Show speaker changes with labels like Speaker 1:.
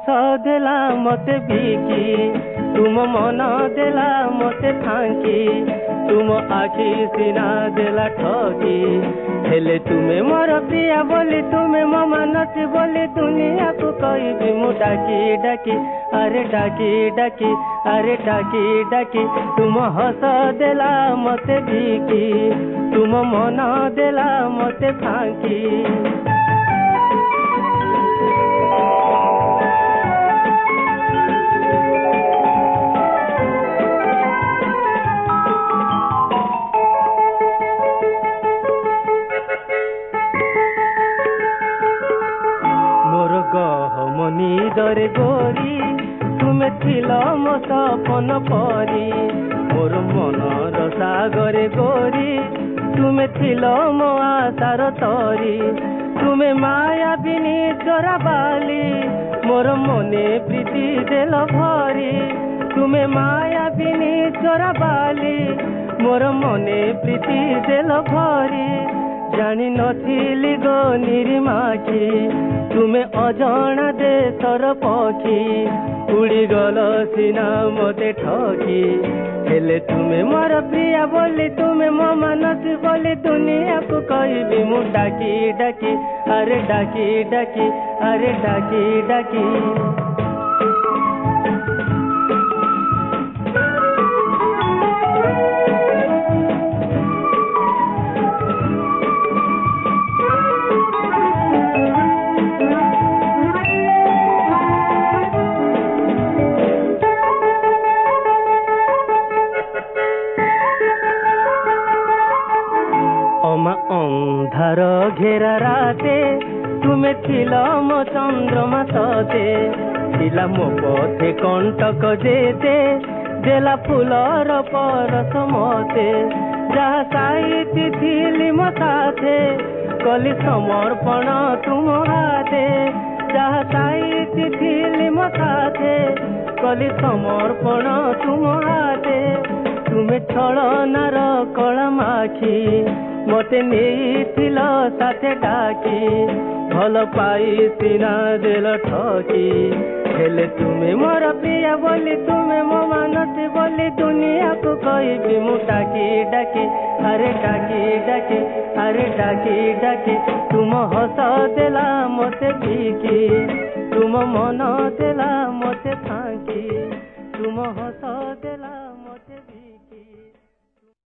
Speaker 1: हस देला मते बिकी तुम मन देला मते फांकी तुम आखि सीना देला ठगी हेले तुम्हें मोर प्रिया बोली तुम्हें मो मानसी बोली दुनिया को कहबी मु डाकी डाकी अरे डाकी डाकी अरे डाकी डाकी तुम हस देला मते बिकी तुम मन देला मते फांकी गहमनी दरे गोरी तुमे थिल मो सपन परी मोर मनर सागरे गोरी तुमे थिल मो आशार तरी तुमे माया बिनी चोरा बाली मोर मने प्रीति देल भरी तुमे माया बिनी चोरा बाली मोर मने प्रीति देल भरी जानी नथिली गो निरिमाखी तुमे अजणा देशर पक्षी उड़ी गल सीना मते ठगी हेले तुमे मोर प्रिया बोली तुमे मो मानसी बोली दुनिया को कहबी मु डाकी डाकी अरे डाकी डाकी अरे डाकी डाकी अंधार घेरा राते तुमे थिल मो चंद्रमा सते थिला मो पथे कंटक जेते देला फूलर परस मते जहाँ साइती थिली मो साथे कली समर्पण तुम हाथे जहाँ साइती थिली मो साथे कली समर्पण तुम हाथे तुमे छलनार कला माखी मते नहीं साथे डाकी भल पाई सीना देल ठकी हेले तुमे मोर प्रिया बोली तुमे मो मानसी बोली दुनिया को कहबी मु डाकी डाकी अरे डाकी डाकी अरे डाकी डाकी तुम हस देला मते बिकी तुम मन देला मते फांकी तुम हस देला मते बिकी।